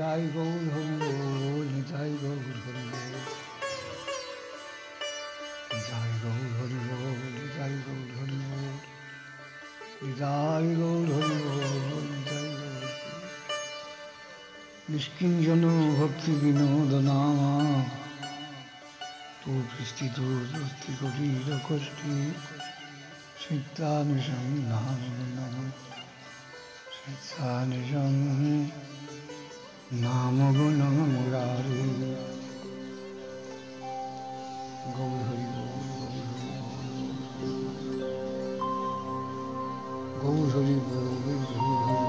Nitai Gaur Hari Bol, Nitai Gaur Hari Bol, Nitai Gaur Hari Bol, Nitai Gaur Hari Bol, Nitai Gaur Hari Bol, Nitai Gaur Hari Bol. Nishkinjano Bhakti Vinoda Nama, Tu Kristi Tu Kristi Korira Kosti, Sittanisham Nama, Sittanisham Nama Gunam Murari, Gaur Hari Bol, Gaur Hari Bol, Gaur Hari Bol.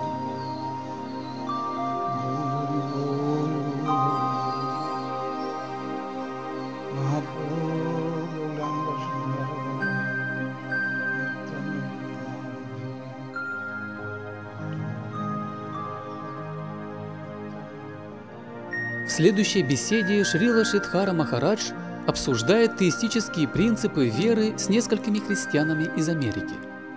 В следующей беседе Шрила Шридхара Махарадж обсуждает теистические принципы веры с несколькими христианами из Америки.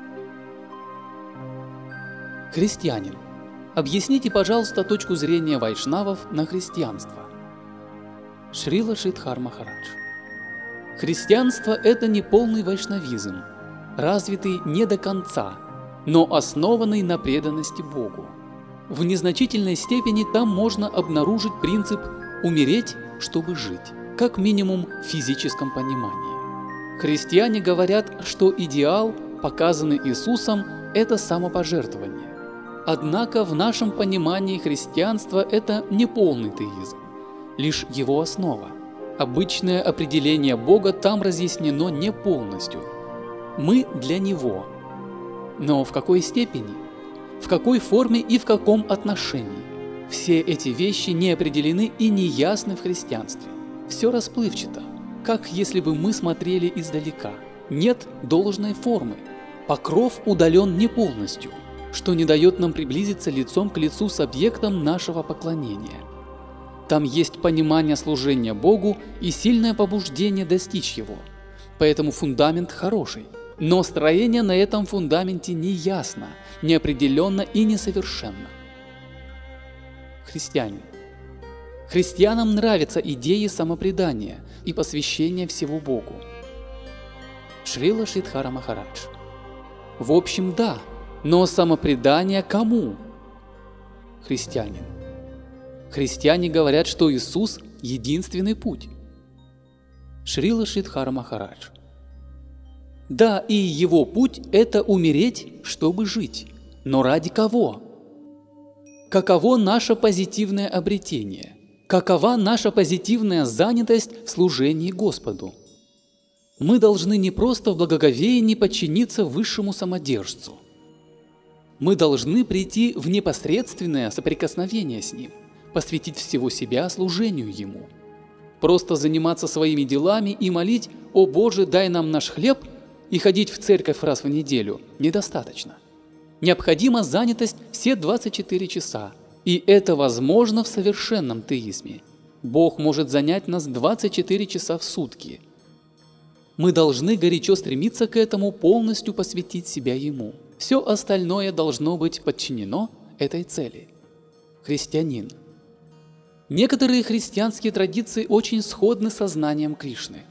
Христианин, объясните, пожалуйста, точку зрения вайшнавов на христианство. Шрила Шридхар Махарадж. Христианство – это не полный вайшнавизм, развитый не до конца, но основанный на преданности Богу. В незначительной степени там можно обнаружить принцип «умереть, чтобы жить», как минимум в физическом понимании. Христиане говорят, что идеал, показанный Иисусом, – это самопожертвование. Однако в нашем понимании христианство – это не полный теизм, лишь его основа. Обычное определение Бога там разъяснено не полностью. Мы для Него. Но в какой степени? В какой форме и в каком отношении? Все эти вещи не определены и не ясны в христианстве. Все расплывчато, как если бы мы смотрели издалека. Нет должной формы. Покров удален не полностью, что не дает нам приблизиться лицом к лицу с объектом нашего поклонения. Там есть понимание служения Богу и сильное побуждение достичь его. Поэтому фундамент хороший. Но строение на этом фундаменте неясно, неопределенно и несовершенно. Христианин. Христианам нравятся идеи самопредания и посвящения всего Богу. Шрила Шридхара Махарадж. В общем, да, но самопредание кому? Христианин. Христиане говорят, что Иисус – единственный путь. Шрила Шридхара Махарадж. Да, и его путь – это умереть, чтобы жить. Но ради кого? Каково наше позитивное обретение? Какова наша позитивная занятость в служении Господу? Мы должны не просто в благоговении подчиниться высшему самодержцу. Мы должны прийти в непосредственное соприкосновение с Ним, посвятить всего себя служению Ему. Просто заниматься своими делами и молить «О Боже, дай нам наш хлеб» и ходить в церковь раз в неделю недостаточно. Необходима занятость все 24 часа, и это возможно в совершенном теизме. Бог может занять нас 24 часа в сутки. Мы должны горячо стремиться к этому, полностью посвятить себя Ему. Все остальное должно быть подчинено этой цели. Христианин. Некоторые христианские традиции очень сходны с сознанием Кришны.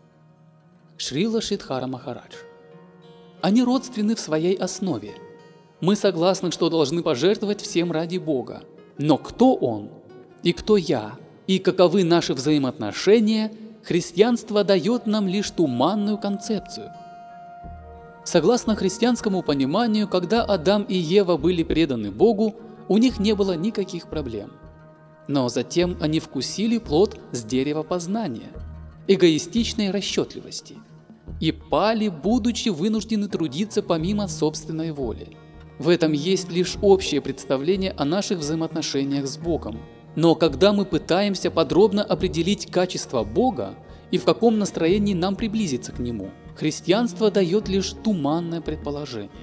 Шрила Шридхара Махарадж. Они родственны в своей основе. Мы согласны, что должны пожертвовать всем ради Бога. Но кто Он? И кто я? И каковы наши взаимоотношения? Христианство дает нам лишь туманную концепцию. Согласно христианскому пониманию, когда Адам и Ева были преданы Богу, у них не было никаких проблем. Но затем они вкусили плод с дерева познания, эгоистичной расчетливости, и пали, будучи вынуждены трудиться помимо собственной воли. В этом есть лишь общее представление о наших взаимоотношениях с Богом. Но когда мы пытаемся подробно определить качество Бога и в каком настроении нам приблизиться к Нему, христианство дает лишь туманное предположение.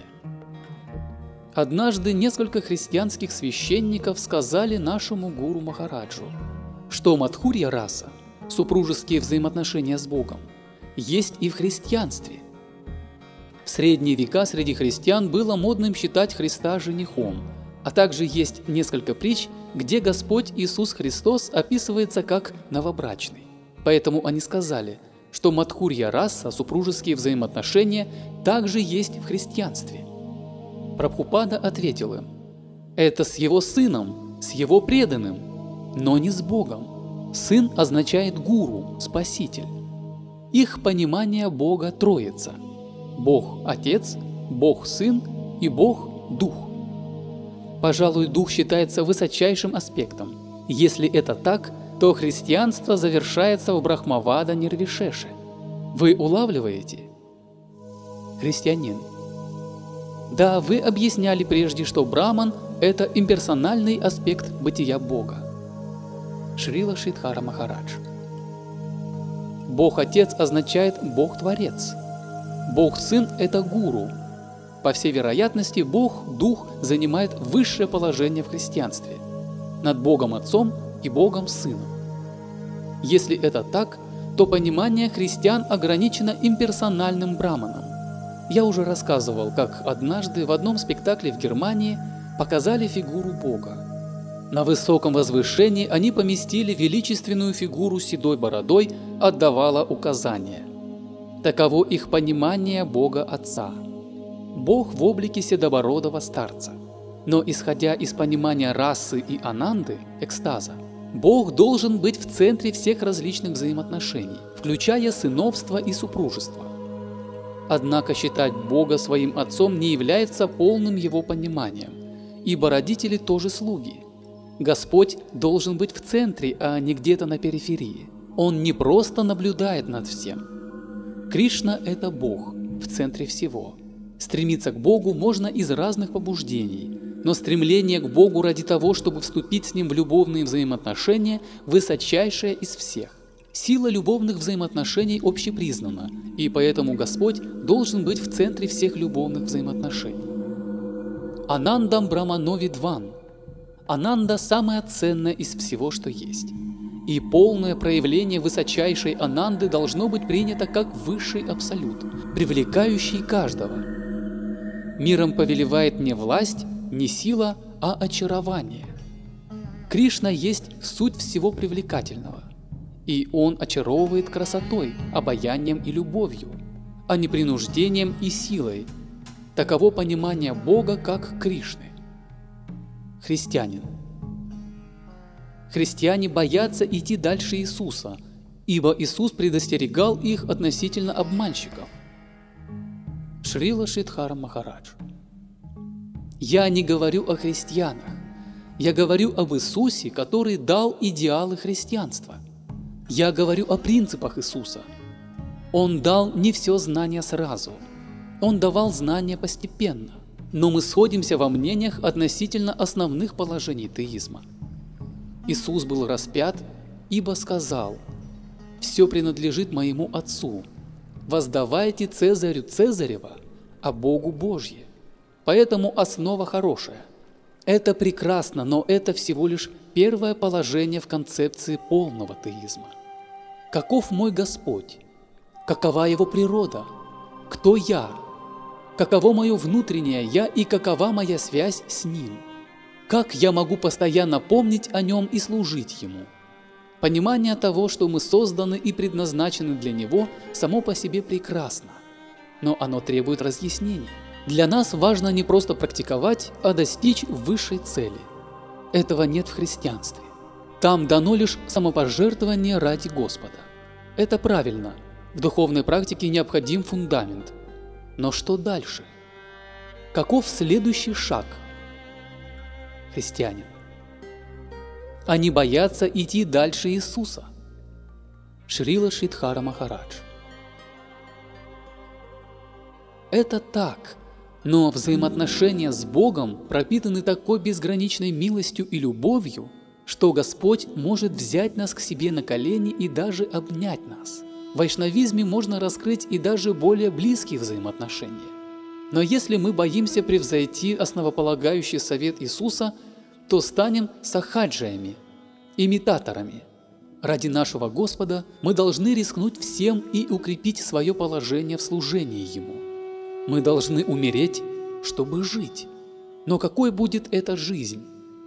Однажды несколько христианских священников сказали нашему гуру Махараджу, что Мадхурья раса, супружеские взаимоотношения с Богом, есть и в христианстве. В средние века среди христиан было модным считать Христа женихом, А также есть несколько притч, где Господь Иисус Христос описывается как новобрачный. Поэтому они сказали, что Мадхурья раса, супружеские взаимоотношения, также есть в христианстве. Прабхупада ответил им: это с его сыном, с его преданным, но не с Богом. Сын означает гуру, спаситель. Их понимание Бога Троица: Бог Отец, Бог Сын и Бог Дух. Пожалуй, Дух считается высочайшим аспектом. Если это так, то христианство завершается в Брахмавада Нирвишеше. Вы улавливаете? Христианин: да, вы объясняли прежде, что Браман – это имперсональный аспект бытия Бога. Шрила Шридхара Махарадж: Бог Отец означает Бог Творец. Бог Сын – это гуру. По всей вероятности, Бог Дух занимает высшее положение в христианстве над Богом Отцом и Богом Сыном. Если это так, то понимание христиан ограничено имперсональным браманом. Я уже рассказывал, как однажды в одном спектакле в Германии показали фигуру Бога. На высоком возвышении они поместили величественную фигуру с седой бородой, отдавала указания. Таково их понимание Бога Отца. Бог в облике седобородого старца. Но исходя из понимания расы и ананды, экстаза, Бог должен быть в центре всех различных взаимоотношений, включая сыновство и супружество. Однако считать Бога своим отцом не является полным его пониманием, ибо родители тоже слуги. Господь должен быть в центре, а не где-то на периферии. Он не просто наблюдает над всем. Кришна – это Бог в центре всего. Стремиться к Богу можно из разных побуждений, но стремление к Богу ради того, чтобы вступить с Ним в любовные взаимоотношения, высочайшее из всех. Сила любовных взаимоотношений общепризнана, и поэтому Господь должен быть в центре всех любовных взаимоотношений. Анандам Брамановидван. Ананда самая ценная из всего, что есть. И полное проявление высочайшей ананды должно быть принято как высший абсолют, привлекающий каждого. Миром повелевает не власть, не сила, а очарование. Кришна есть суть всего привлекательного, и Он очаровывает красотой, обаянием и любовью, а не принуждением и силой. Таково понимание Бога как Кришны. Христианин. Христиане боятся идти дальше Иисуса, ибо Иисус предостерегал их относительно обманщиков. Шрила Шридхара Махарадж: я не говорю о христианах, я говорю об Иисусе, который дал идеалы христианства. Я говорю о принципах Иисуса. Он дал не все знание сразу, Он давал знания постепенно, но мы сходимся во мнениях относительно основных положений теизма. Иисус был распят, ибо сказал: «Все принадлежит моему Отцу. Воздавайте Цезарю Цезарева, а Богу Божье». Поэтому основа хорошая. Это прекрасно, но это всего лишь первое положение в концепции полного теизма. Каков мой Господь? Какова Его природа? Кто я? Каково мое внутреннее «я» и какова моя связь с Ним? Как я могу постоянно помнить о Нем и служить Ему? Понимание того, что мы созданы и предназначены для Него, само по себе прекрасно, но оно требует разъяснений. Для нас важно не просто практиковать, а достичь высшей цели. Этого нет в христианстве. Там дано лишь самопожертвование ради Господа. Это правильно. В духовной практике необходим фундамент. Но что дальше? Каков следующий шаг? Христианин. Они боятся идти дальше Иисуса. Шрила Шридхара Махарадж. Это так, но взаимоотношения с Богом пропитаны такой безграничной милостью и любовью, что Господь может взять нас к себе на колени и даже обнять нас. В вайшнавизме можно раскрыть и даже более близкие взаимоотношения. Но если мы боимся превзойти основополагающий совет Иисуса, то станем сахаджаями, имитаторами. Ради нашего Господа мы должны рискнуть всем и укрепить свое положение в служении Ему. Мы должны умереть, чтобы жить. Но какой будет эта жизнь?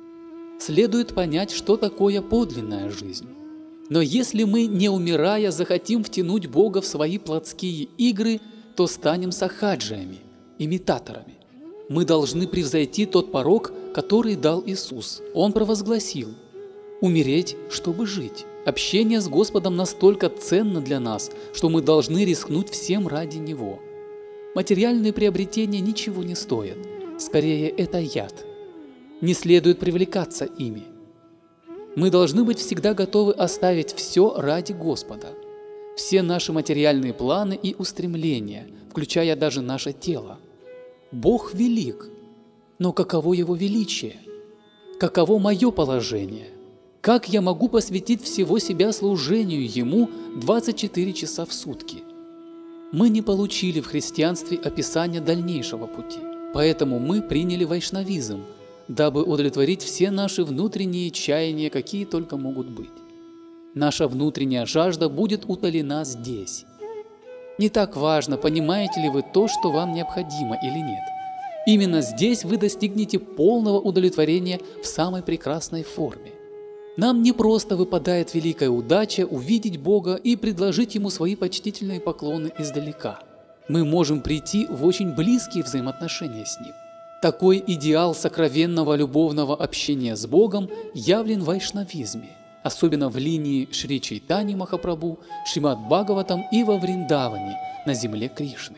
Следует понять, что такое подлинная жизнь. Но если мы, не умирая, захотим втянуть Бога в свои плотские игры, то станем сахаджиями, имитаторами. Мы должны превзойти тот порок, который дал Иисус. Он провозгласил: умереть, чтобы жить. Общение с Господом настолько ценно для нас, что мы должны рискнуть всем ради Него. Материальные приобретения ничего не стоят. Скорее, это яд. Не следует привлекаться ими. Мы должны быть всегда готовы оставить все ради Господа. Все наши материальные планы и устремления, включая даже наше тело. Бог велик, но каково Его величие? Каково мое положение? Как я могу посвятить всего себя служению Ему 24 часа в сутки? Мы не получили в христианстве описания дальнейшего пути, поэтому мы приняли вайшнавизм, дабы удовлетворить все наши внутренние чаяния, какие только могут быть. Наша внутренняя жажда будет утолена здесь. Не так важно, понимаете ли вы то, что вам необходимо или нет. Именно здесь вы достигнете полного удовлетворения в самой прекрасной форме. Нам не просто выпадает великая удача увидеть Бога и предложить Ему свои почтительные поклоны издалека. Мы можем прийти в очень близкие взаимоотношения с Ним. Такой идеал сокровенного любовного общения с Богом явлен в вайшнавизме, особенно в линии Шри Чайтаньи Махапрабху, Шримад Бхагаватам и во Вриндаване, на земле Кришны.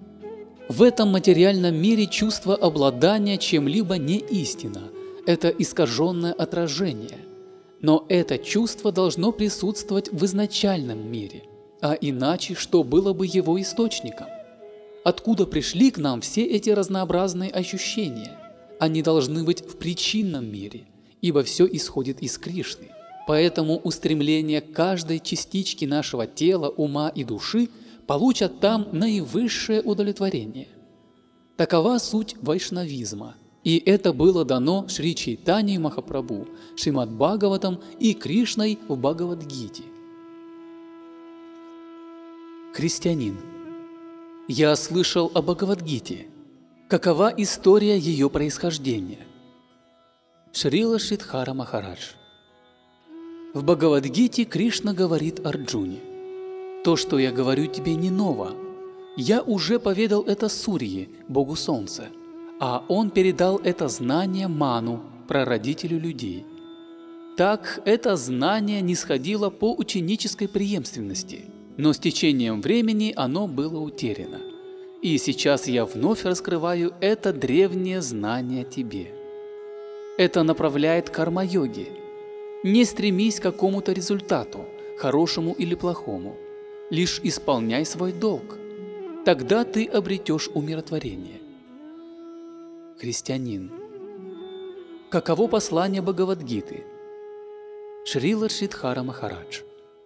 В этом материальном мире чувство обладания чем-либо не истина, это искаженное отражение. Но это чувство должно присутствовать в изначальном мире, а иначе что было бы его источником? Откуда пришли к нам все эти разнообразные ощущения? Они должны быть в причинном мире, ибо все исходит из Кришны. Поэтому устремление каждой частички нашего тела, ума и души получат там наивысшее удовлетворение. Такова суть вайшнавизма. И это было дано Шри Чайтаньей Махапрабху, Шримад Бхагаватам и Кришной в Бхагавад-гите. Христианин. Я слышал о Бхагавад-гите. Какова история ее происхождения? Шрила Шридхара Махарадж. В Бхагавад-гите Кришна говорит Арджуне: «То, что я говорю тебе, не ново. Я уже поведал это Сурье, Богу Солнца, а он передал это знание Ману, прародителю людей. Так это знание нисходило по ученической преемственности, но с течением времени оно было утеряно. И сейчас я вновь раскрываю это древнее знание тебе. Это направляет к карма-йоге. Не стремись к какому-то результату, хорошему или плохому. Лишь исполняй свой долг. Тогда ты обретешь умиротворение». Христианин. Каково послание Бхагавад-гиты? Шрила Шридхара Махарадж.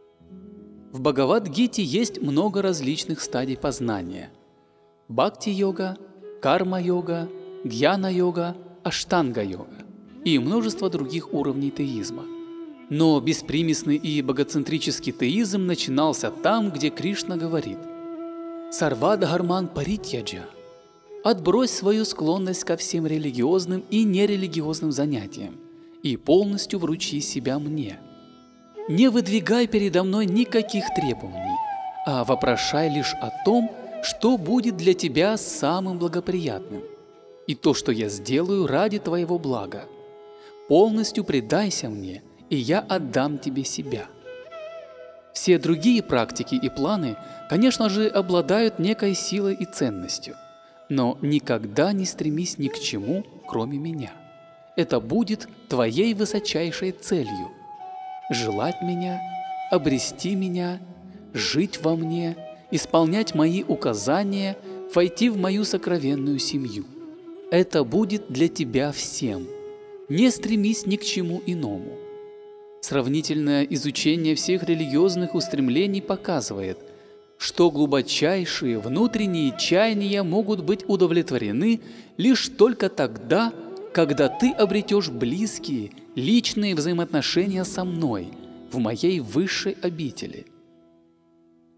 В Бхагавад-гите есть много различных стадий познания: бхакти-йога, карма-йога, гьяна-йога, аштанга-йога и множество других уровней теизма. Но беспримесный и богоцентрический теизм начинался там, где Кришна говорит: «Сарвадхарман паритьяджа» – отбрось свою склонность ко всем религиозным и нерелигиозным занятиям и полностью вручи себя мне. Не выдвигай передо мной никаких требований, а вопрошай лишь о том, что будет для тебя самым благоприятным, и то, что я сделаю ради твоего блага. Полностью предайся мне, и я отдам тебе себя». Все другие практики и планы, конечно же, обладают некой силой и ценностью, но никогда не стремись ни к чему, кроме меня. Это будет твоей высочайшей целью – желать меня, обрести меня, жить во мне, исполнять мои указания, войти в мою сокровенную семью. Это будет для тебя всем. Не стремись ни к чему иному. Сравнительное изучение всех религиозных устремлений показывает, что глубочайшие внутренние чаяния могут быть удовлетворены лишь только тогда, когда ты обретешь близкие, личные взаимоотношения со мной в моей высшей обители.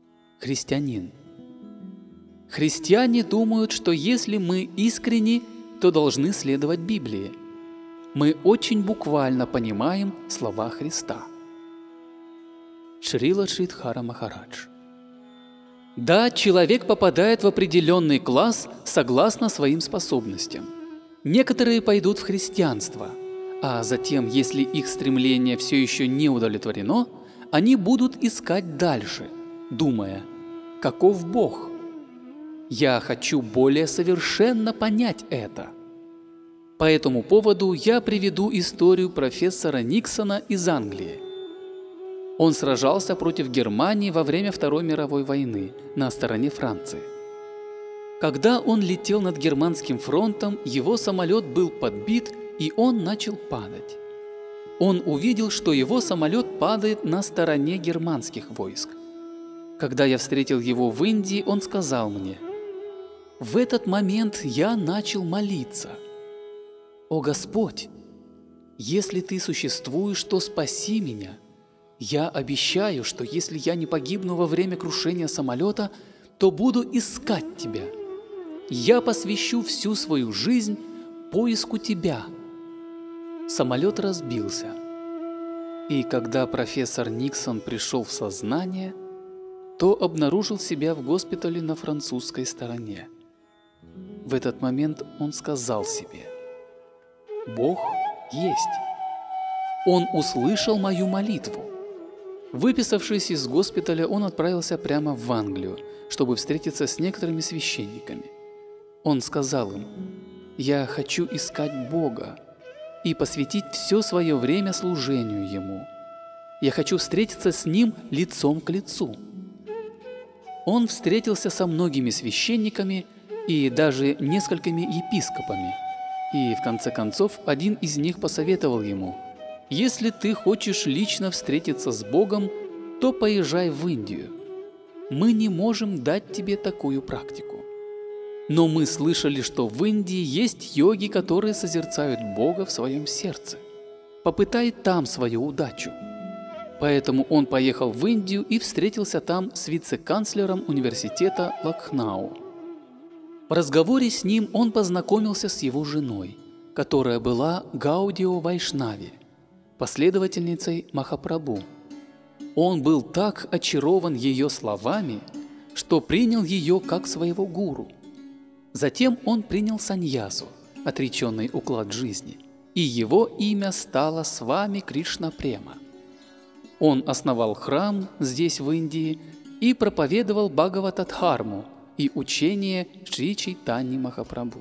Христианин. Христиане думают, что если мы искренни, то должны следовать Библии. Мы очень буквально понимаем слова Христа. Шрила Шридхара Махарадж. Да, человек попадает в определенный класс согласно своим способностям. Некоторые пойдут в христианство, а затем, если их стремление все еще не удовлетворено, они будут искать дальше, думая, каков Бог? Я хочу более совершенно понять это. По этому поводу я приведу историю профессора Никсона из Англии. Он сражался против Германии во время Второй мировой войны на стороне Франции. Когда он летел над германским фронтом, его самолет был подбит, и он начал падать. Он увидел, что его самолет падает на стороне германских войск. Когда я встретил его в Индии, он сказал мне: «В этот момент я начал молиться. О Господь, если Ты существуешь, то спаси меня. Я обещаю, что если я не погибну во время крушения самолета, то буду искать Тебя. Я посвящу всю свою жизнь поиску Тебя». Самолет разбился. И когда профессор Никсон пришел в сознание, то обнаружил себя в госпитале на французской стороне. В этот момент он сказал себе: «Бог есть». Он услышал мою молитву. Выписавшись из госпиталя, он отправился прямо в Англию, чтобы встретиться с некоторыми священниками. Он сказал им: «Я хочу искать Бога и посвятить все свое время служению Ему. Я хочу встретиться с Ним лицом к лицу». Он встретился со многими священниками и даже несколькими епископами, и в конце концов один из них посоветовал ему: «Если ты хочешь лично встретиться с Богом, то поезжай в Индию. Мы не можем дать тебе такую практику. Но мы слышали, что в Индии есть йоги, которые созерцают Бога в своем сердце. Попытай там свою удачу». Поэтому он поехал в Индию и встретился там с вице-канцлером университета Лакхнау. В разговоре с ним он познакомился с его женой, которая была Гаудио Вайшнави, последовательницей Махапрабху. Он был так очарован ее словами, что принял ее как своего гуру. Затем он принял саньясу, отреченный уклад жизни, и его имя стало Свами Кришна Према. Он основал храм здесь, в Индии, и проповедовал Бхагавата-дхарму и учение Шри Чайтаньи Махапрабху.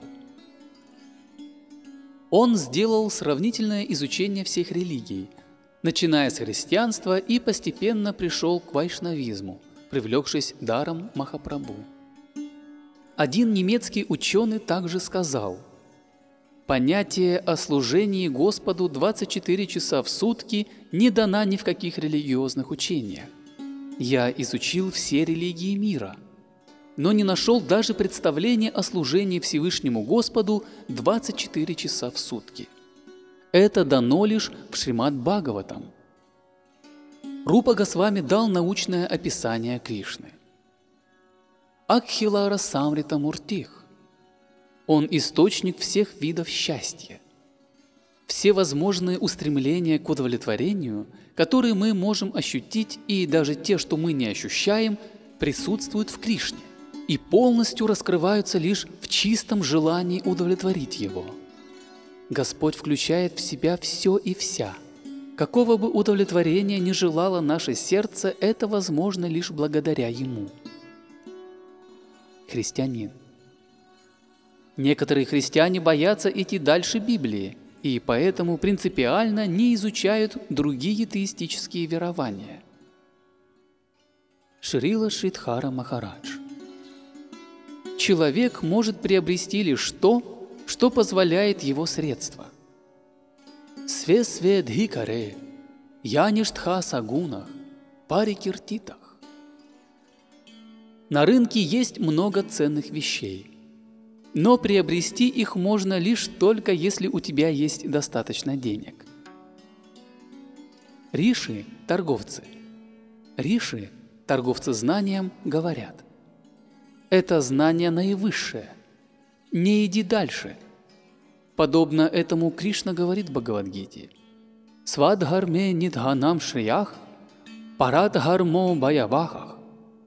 Он сделал сравнительное изучение всех религий, начиная с христианства, и постепенно пришел к вайшнавизму, привлекшись даром Махапрабху. Один немецкий ученый также сказал: «Понятие о служении Господу 24 часа в сутки не дано ни в каких религиозных учениях. Я изучил все религии мира, но не нашел даже представления о служении Всевышнему Господу 24 часа в сутки. Это дано лишь в Шримад-Бхагаватам». Рупа Госвами дал научное описание Кришны. Акхила Расамрита Муртих. Он источник всех видов счастья. Все возможные устремления к удовлетворению, которые мы можем ощутить, и даже те, что мы не ощущаем, присутствуют в Кришне и полностью раскрываются лишь в чистом желании удовлетворить Его. Господь включает в себя все и вся. Какого бы удовлетворения ни желало наше сердце, это возможно лишь благодаря Ему. Христианин. Некоторые христиане боятся идти дальше Библии и поэтому принципиально не изучают другие теистические верования. Шрила Шридхара Махарадж. Человек может приобрести лишь то, что позволяет его средства. Све-све дхикаре, яништха сагунах, парикиртитах. На рынке есть много ценных вещей, но приобрести их можно лишь только если у тебя есть достаточно денег. Риши – торговцы. Риши – торговцы знанием говорят: это знание наивысшее. Не иди дальше. Подобно этому Кришна говорит в Бхагавад-гите: «Свадхарме нидханам шриях, парадхармо баявахах».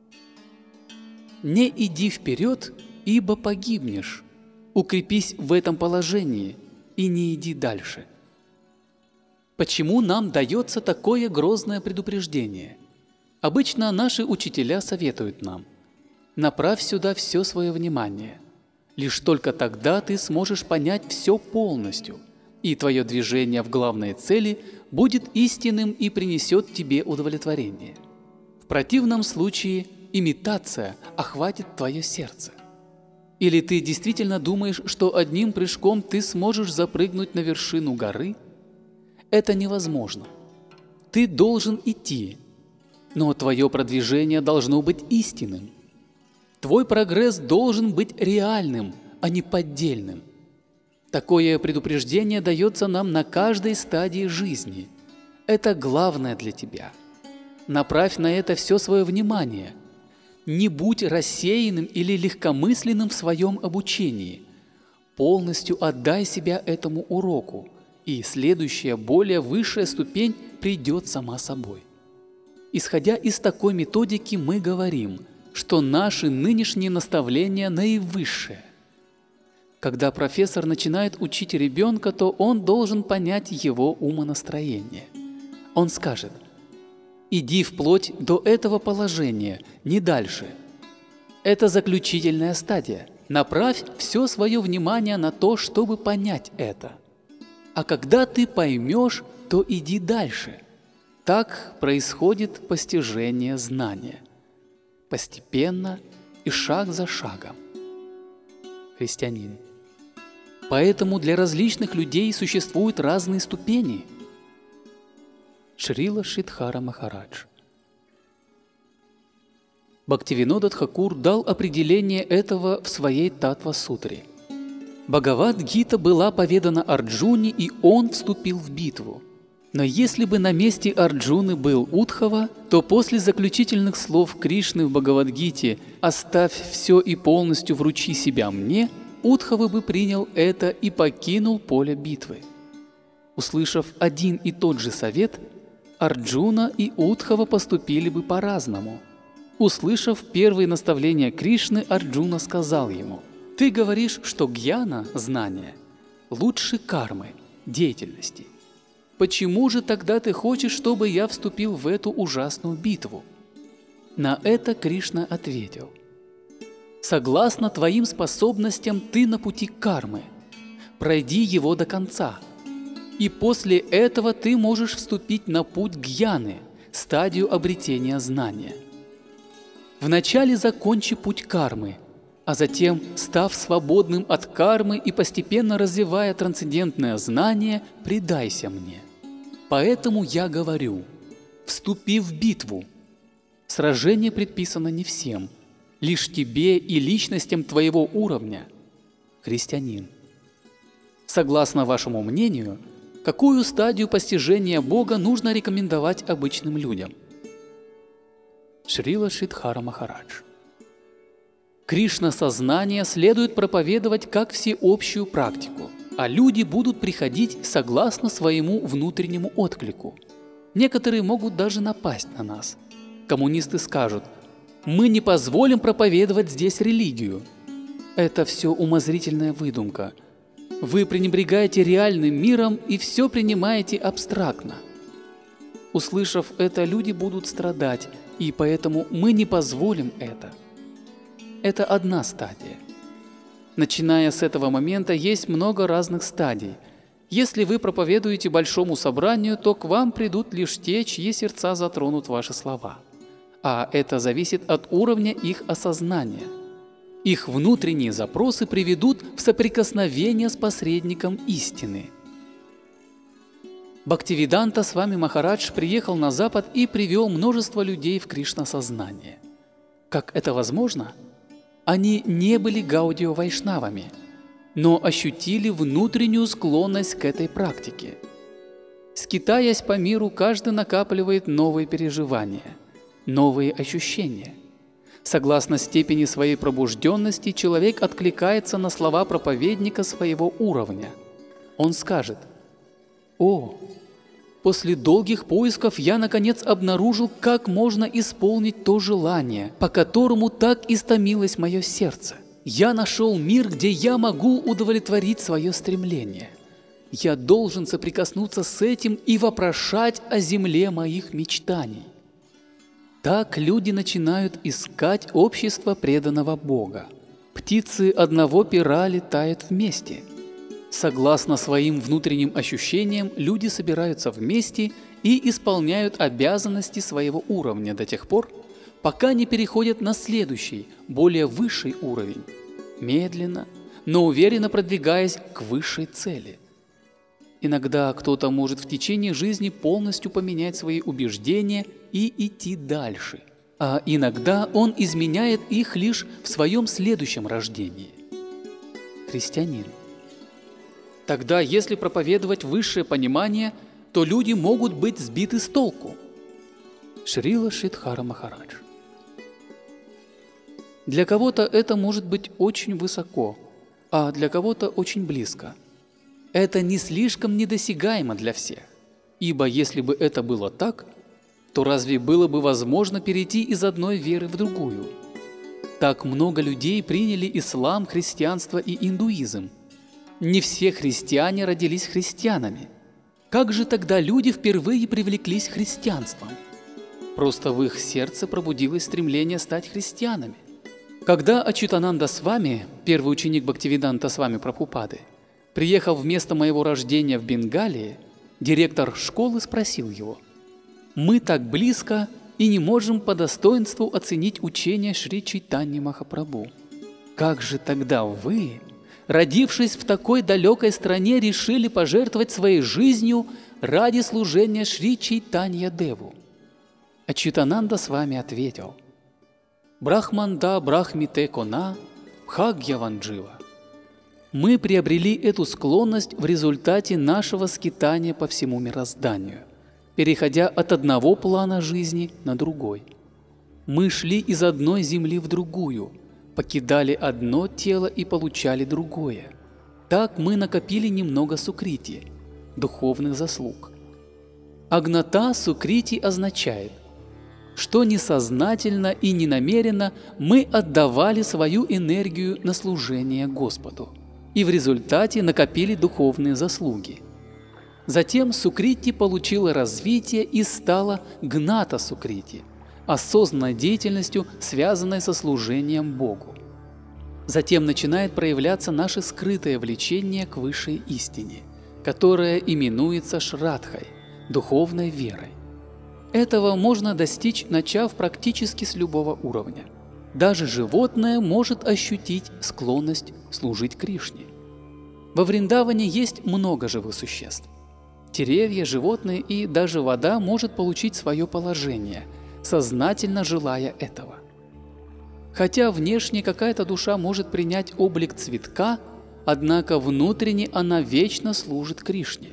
«Не иди вперед, ибо погибнешь. Укрепись в этом положении и не иди дальше». Почему нам дается такое грозное предупреждение? Обычно наши учителя советуют нам: направь сюда все свое внимание. Лишь только тогда ты сможешь понять все полностью, и твое движение в главной цели будет истинным и принесет тебе удовлетворение. В противном случае имитация охватит твое сердце. Или ты действительно думаешь, что одним прыжком ты сможешь запрыгнуть на вершину горы? Это невозможно. Ты должен идти, но твое продвижение должно быть истинным. Твой прогресс должен быть реальным, а не поддельным. Такое предупреждение дается нам на каждой стадии жизни. Это главное для тебя. Направь на это все свое внимание. Не будь рассеянным или легкомысленным в своем обучении. Полностью отдай себя этому уроку, и следующая, более высшая ступень придет сама собой. Исходя из такой методики, мы говорим, что наши нынешние наставления наивысшие. Когда профессор начинает учить ребенка, то он должен понять его умонастроение. Он скажет: «Иди вплоть до этого положения, не дальше». Это заключительная стадия. Направь все свое внимание на то, чтобы понять это. А когда ты поймешь, то иди дальше. Так происходит постижение знания. Постепенно и шаг за шагом. Христианин. Поэтому для различных людей существуют разные ступени. Шрила Шридхара Махарадж. Бхактивинода Тхакур дал определение этого в своей Татва-сутре. Бхагавад-гита была поведана Арджуне, и он вступил в битву. Но если бы на месте Арджуны был Удхава, то после заключительных слов Кришны в Бхагавад-гите «Оставь все и полностью вручи себя мне», Удхава бы принял это и покинул поле битвы. Услышав один и тот же совет, Арджуна и Удхава поступили бы по-разному. Услышав первые наставления Кришны, Арджуна сказал ему: «Ты говоришь, что гьяна, знание, лучше кармы, деятельности. Почему же тогда ты хочешь, чтобы я вступил в эту ужасную битву?» На это Кришна ответил: «Согласно твоим способностям ты на пути кармы. Пройди его до конца. И после этого ты можешь вступить на путь гьяны, стадию обретения знания. Вначале закончи путь кармы, а затем, став свободным от кармы и постепенно развивая трансцендентное знание, предайся мне. Поэтому я говорю: вступи в битву. Сражение предписано не всем, лишь тебе и личностям твоего уровня. Христианин. Согласно вашему мнению, какую стадию постижения Бога нужно рекомендовать обычным людям? Шрила Шридхара Махарадж. Кришна-сознание следует проповедовать как всеобщую практику, а люди будут приходить согласно своему внутреннему отклику. Некоторые могут даже напасть на нас. Коммунисты скажут: «Мы не позволим проповедовать здесь религию». Это все умозрительная выдумка. Вы пренебрегаете реальным миром и все принимаете абстрактно. Услышав это, люди будут страдать, и поэтому мы не позволим это. Это одна стадия. Начиная с этого момента есть много разных стадий. Если вы проповедуете большому собранию, то к вам придут лишь те, чьи сердца затронут ваши слова. А это зависит от уровня их осознания. Их внутренние запросы приведут в соприкосновение с посредником истины. Бхактивиданта Свами Махарадж приехал на Запад и привел множество людей в Кришна-сознание. Как это возможно? Они не были гаудио-вайшнавами, но ощутили внутреннюю склонность к этой практике. Скитаясь по миру, каждый накапливает новые переживания, новые ощущения. Согласно степени своей пробужденности, человек откликается на слова проповедника своего уровня. он скажет: «О, после долгих поисков я наконец обнаружил, как можно исполнить то желание, по которому так истомилось мое сердце. Я нашел мир, где я могу удовлетворить свое стремление. Я должен соприкоснуться с этим и вопрошать о земле моих мечтаний». Так люди начинают искать общество преданного Бога. Птицы одного пера летают вместе. Согласно своим внутренним ощущениям, люди собираются вместе и исполняют обязанности своего уровня до тех пор, пока не переходят на следующий, более высший уровень, медленно, но уверенно продвигаясь к высшей цели. Иногда кто-то может в течение жизни полностью поменять свои убеждения и идти дальше, а иногда он изменяет их лишь в своем следующем рождении. Христианин. Тогда, если проповедовать высшее понимание, то люди могут быть сбиты с толку. Шрила Шридхара Махарадж. Для кого-то это может быть очень высоко, а для кого-то очень близко. Это не слишком недосягаемо для всех, ибо если бы это было так, то разве было бы возможно перейти из одной веры в другую? Так много людей приняли ислам, христианство и индуизм. Не все христиане родились христианами. Как же тогда люди впервые привлеклись христианством? Просто в их сердце пробудилось стремление стать христианами. Когда Ачютананда Свами, первый ученик Бхактивиданта Свами Прабхупады, приехал в место моего рождения в Бенгалии, директор школы спросил его: «Мы так близко и не можем по достоинству оценить учение Шри Чайтаньи Махапрабху. Как же тогда вы, родившись в такой далекой стране, решили пожертвовать своей жизнью ради служения Шри Чайтанья Деву?» Ачютананда Свами ответил: «Брахманда брахмите кона бхагьяванджива». Мы приобрели эту склонность в результате нашего скитания по всему мирозданию, переходя от одного плана жизни на другой. Мы шли из одной земли в другую, покидали одно тело и получали другое. Так мы накопили немного сукрити, духовных заслуг. Агната сукрити означает, что несознательно и ненамеренно мы отдавали свою энергию на служение Господу и в результате накопили духовные заслуги. Затем сукрити получила развитие и стала гната сукрити, осознанной деятельностью, связанной со служением Богу. Затем начинает проявляться наше скрытое влечение к высшей истине, которая именуется шрадхой, духовной верой. Этого можно достичь, начав практически с любого уровня. Даже животное может ощутить склонность служить Кришне. Во Вриндаване есть много живых существ. Деревья, животные и даже вода может получить свое положение, сознательно желая этого. Хотя внешне какая-то душа может принять облик цветка, однако внутренне она вечно служит Кришне.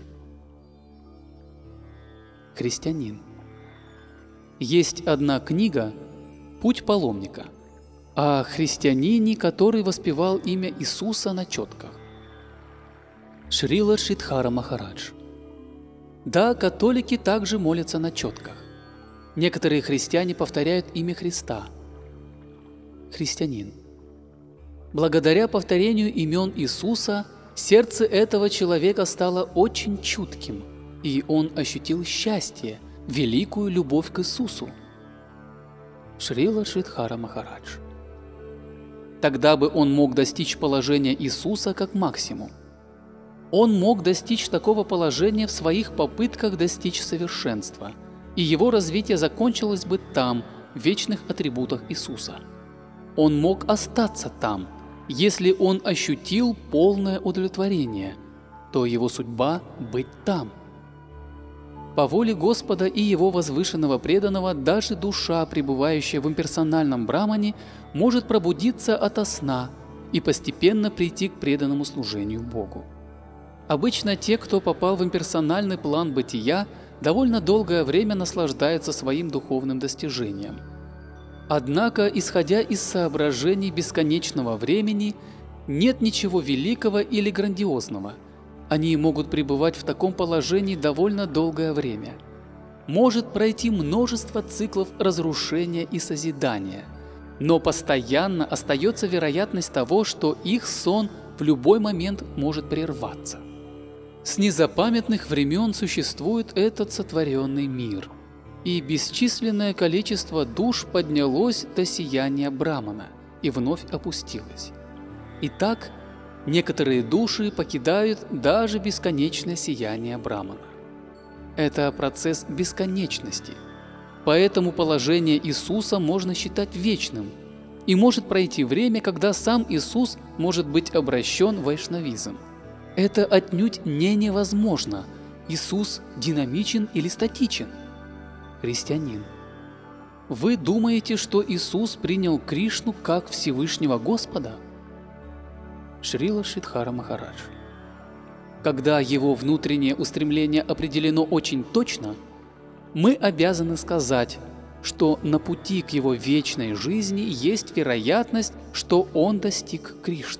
Христианин. Есть одна книга «Путь паломника» о христианине, который воспевал имя Иисуса на четках. Шрила Шридхара Махарадж. Да, католики также молятся на четках. Некоторые христиане повторяют имя Христа. Христианин. Благодаря повторению имен Иисуса, сердце этого человека стало очень чутким, и он ощутил счастье, великую любовь к Иисусу. Шрила Шридхара Махарадж. Тогда бы он мог достичь положения Иисуса как максимум. Он мог достичь такого положения в своих попытках достичь совершенства, и его развитие закончилось бы там, в вечных атрибутах Иисуса. Он мог остаться там, если он ощутил полное удовлетворение, то его судьба – быть там. По воле Господа и Его возвышенного преданного даже душа, пребывающая в имперсональном брамане, может пробудиться ото сна и постепенно прийти к преданному служению Богу. Обычно те, кто попал в имперсональный план бытия, довольно долгое время наслаждаются своим духовным достижением. Однако, исходя из соображений бесконечного времени, нет ничего великого или грандиозного, Они могут пребывать в таком положении довольно долгое время. Может пройти множество циклов разрушения и созидания, но постоянно остается вероятность того, что их сон в любой момент может прерваться. С незапамятных времен существует этот сотворенный мир, и бесчисленное количество душ поднялось до сияния Брамана и вновь опустилось. Итак, некоторые души покидают даже бесконечное сияние Брамана. Это процесс бесконечности, поэтому положение Иисуса можно считать вечным, и может пройти время, когда сам Иисус может быть обращен в вайшнавизм. Это отнюдь не невозможно. Иисус динамичен или статичен? Христианин. Вы думаете, что Иисус принял Кришну как Всевышнего Господа? Шрила Шридхара Махарадж. Когда его внутреннее устремление определено очень точно, мы обязаны сказать, что на пути к его вечной жизни есть вероятность, что он достиг Кришну.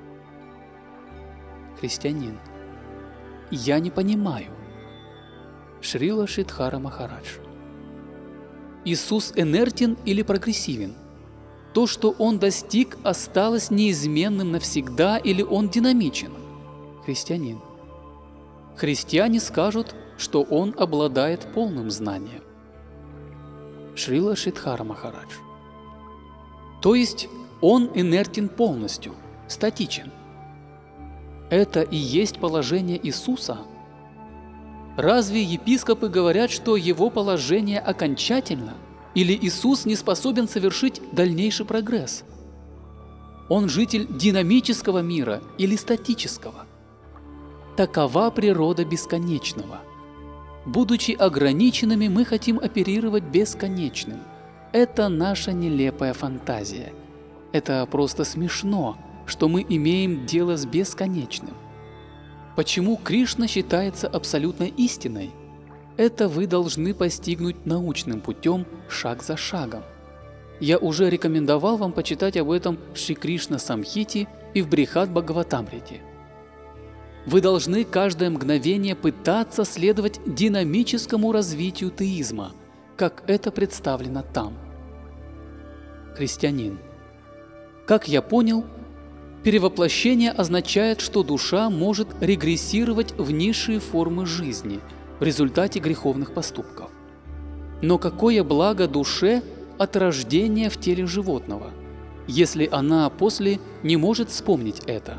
Христианин. Я не понимаю. Шрила Шридхара Махарадж. Иисус инертен или прогрессивен? То, что он достиг, осталось неизменным навсегда или он динамичен? Христианин. Христиане скажут, что он обладает полным знанием. Шрила Шридхара Махарадж. То есть он инертен полностью, статичен. Это и есть положение Иисуса? Разве епископы говорят, что его положение окончательно? Или Иисус не способен совершить дальнейший прогресс? Он житель динамического мира или статического? Такова природа бесконечного. Будучи ограниченными, мы хотим оперировать бесконечным. Это наша нелепая фантазия. Это просто смешно, что мы имеем дело с бесконечным. Почему Кришна считается абсолютной истиной? Это вы должны постигнуть научным путем, шаг за шагом. Я уже рекомендовал вам почитать об этом в Шри Кришна Самхите и в Брихад Бхагаватамрите. Вы должны каждое мгновение пытаться следовать динамическому развитию теизма, как это представлено там. Христианин. Как я понял, перевоплощение означает, что душа может регрессировать в низшие формы жизни в результате греховных поступков. Но какое благо душе от рождения в теле животного, если она после не может вспомнить это?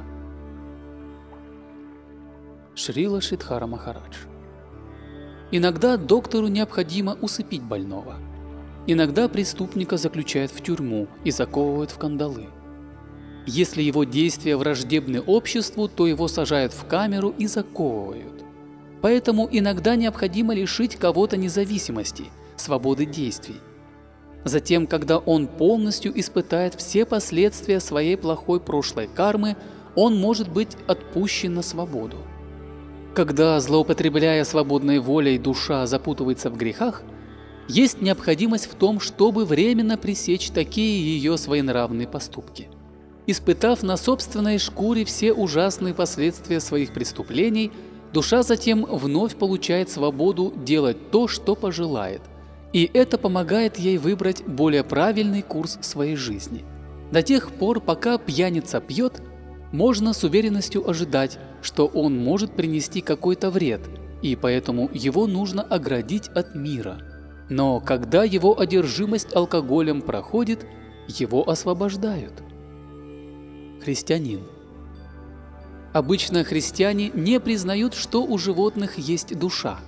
Шрила Шридхара Махарадж. Иногда доктору необходимо усыпить больного. Иногда преступника заключают в тюрьму и заковывают в кандалы. Если его действия враждебны обществу, то его сажают в камеру и заковывают. Поэтому иногда необходимо лишить кого-то независимости, свободы действий. Затем, когда он полностью испытает все последствия своей плохой прошлой кармы, он может быть отпущен на свободу. Когда, злоупотребляя свободной волей, душа запутывается в грехах, есть необходимость в том, чтобы временно пресечь такие ее своенравные поступки. Испытав на собственной шкуре все ужасные последствия своих преступлений, душа затем вновь получает свободу делать то, что пожелает, и это помогает ей выбрать более правильный курс своей жизни. До тех пор, пока пьяница пьет, можно с уверенностью ожидать, что он может принести какой-то вред, и поэтому его нужно оградить от мира. Но когда его одержимость алкоголем проходит, его освобождают. Христианин. Обычно христиане не признают, что у животных есть душа.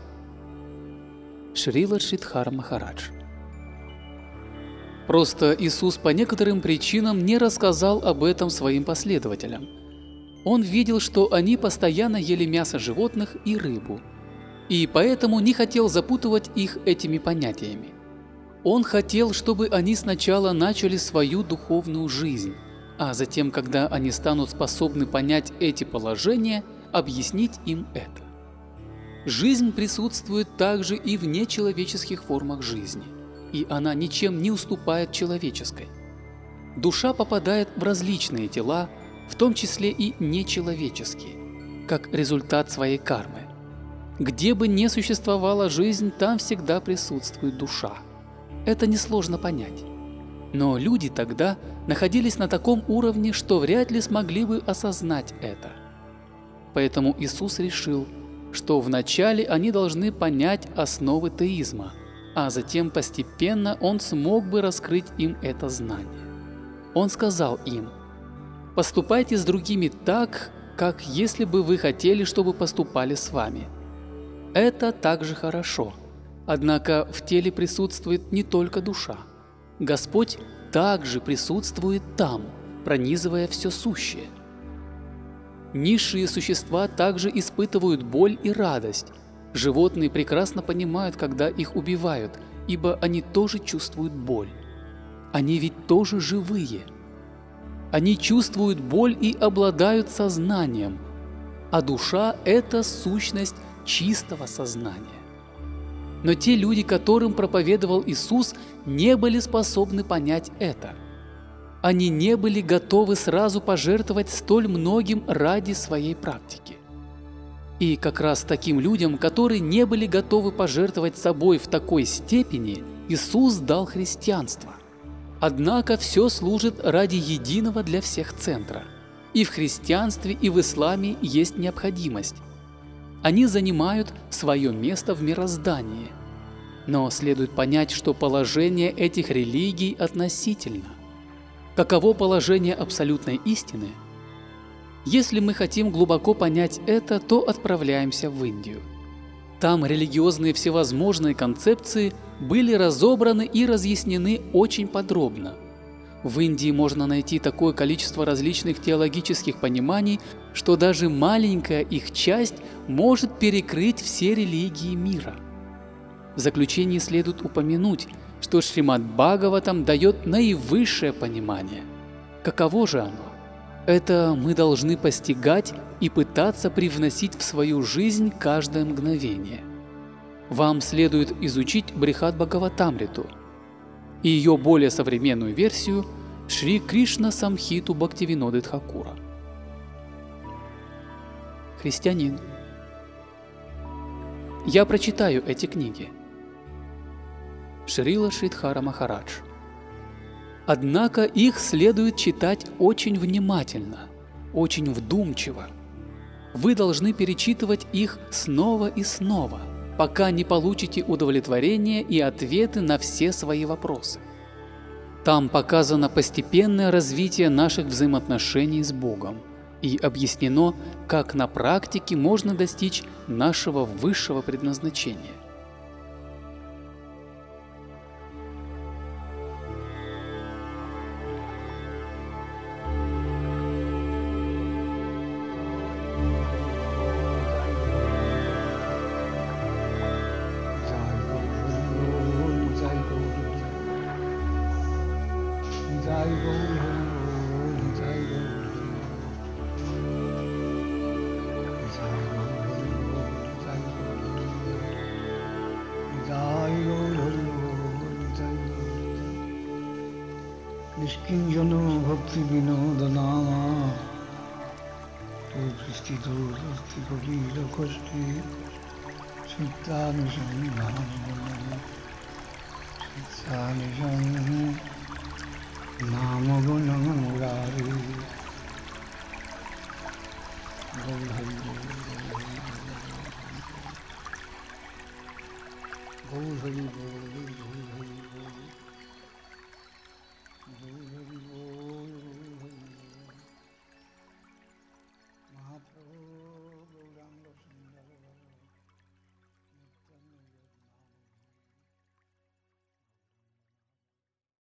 Шрила Шридхара Махарадж. Просто Иисус по некоторым причинам не рассказал об этом своим последователям. Он видел, что они постоянно ели мясо животных и рыбу, и поэтому не хотел запутывать их этими понятиями. Он хотел, чтобы они сначала начали свою духовную жизнь, а затем, когда они станут способны понять эти положения, объяснить им это. Жизнь присутствует также и в нечеловеческих формах жизни, и она ничем не уступает человеческой. Душа попадает в различные тела, в том числе и нечеловеческие. как результат своей кармы. Где бы ни существовала жизнь, там всегда присутствует душа. Это несложно понять. Но люди тогда находились на таком уровне, что вряд ли смогли бы осознать это. Поэтому Иисус решил, что вначале они должны понять основы теизма, а затем постепенно Он смог бы раскрыть им это знание. Он сказал им: «Поступайте с другими так, как если бы вы хотели, чтобы поступали с вами. Это также хорошо. Однако в теле присутствует не только душа. Господь также присутствует там, пронизывая все сущее. Низшие существа также испытывают боль и радость. Животные прекрасно понимают, когда их убивают, ибо они тоже чувствуют боль. Они ведь тоже живые. Они чувствуют боль и обладают сознанием, а душа – это сущность чистого сознания. Но те люди, которым проповедовал Иисус, не были способны понять это. Они не были готовы сразу пожертвовать столь многим ради своей практики. И как раз таким людям, которые не были готовы пожертвовать собой в такой степени, Иисус дал христианство. Однако все служит ради единого для всех центра. И в христианстве, и в исламе есть необходимость. Они занимают свое место в мироздании. Но следует понять, что положение этих религий относительно. Каково положение абсолютной истины? Если мы хотим глубоко понять это, то отправляемся в Индию. Там религиозные всевозможные концепции были разобраны и разъяснены очень подробно. В Индии можно найти такое количество различных теологических пониманий, что даже маленькая их часть может перекрыть все религии мира. В заключении следует упомянуть, что Шримад Бхагаватам дает наивысшее понимание. Каково же оно? Это мы должны постигать и пытаться привносить в свою жизнь каждое мгновение. Вам следует изучить Брихад Бхагаватамриту и ее более современную версию Шри Кришна Самхиту Бхактивиноды Тхакура. Христианин. Я прочитаю эти книги. Шрила Шридхара Махарадж. Однако их следует читать очень внимательно, очень вдумчиво. Вы должны перечитывать их снова и снова, пока не получите удовлетворение и ответы на все свои вопросы. Там показано постепенное развитие наших взаимоотношений с Богом и объяснено, как на практике можно достичь нашего высшего предназначения. Nishkinjano bhakti vinodhanama Pristito asti kolila kosti Chittanisam Namagunam Murari Gaur Hari Gaur Hari